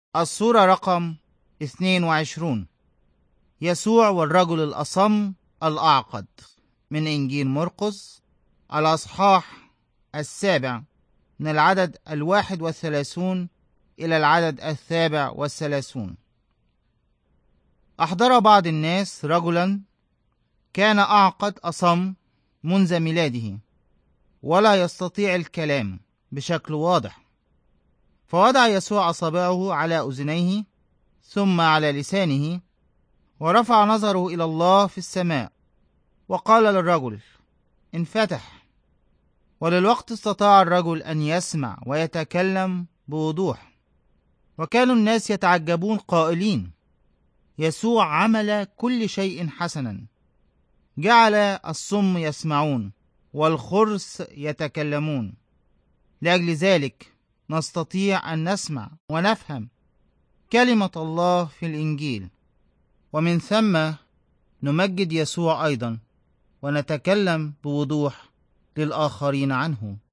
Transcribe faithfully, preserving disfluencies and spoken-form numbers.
الصورة رقم اثنين وعشرون. يسوع والرجل الأصم الأعقد، من إنجيل مرقس الأصحاح السابع من العدد الواحد والثلاثون إلى العدد السابع والثلاثون. أحضر بعض الناس رجلا كان أعقد أصم منذ ميلاده، ولا يستطيع الكلام بشكل واضح. فوضع يسوع أصابعه على أذنيه ثم على لسانه، ورفع نظره إلى الله في السماء، وقال للرجل: انفتح. وللوقت استطاع الرجل أن يسمع ويتكلم بوضوح. وكانوا الناس يتعجبون قائلين: يسوع عمل كل شيء حسنا، جعل الصم يسمعون والخرس يتكلمون. لأجل ذلك نستطيع أن نسمع ونفهم كلمة الله في الإنجيل، ومن ثم نمجد يسوع أيضا ونتكلم بوضوح للآخرين عنه.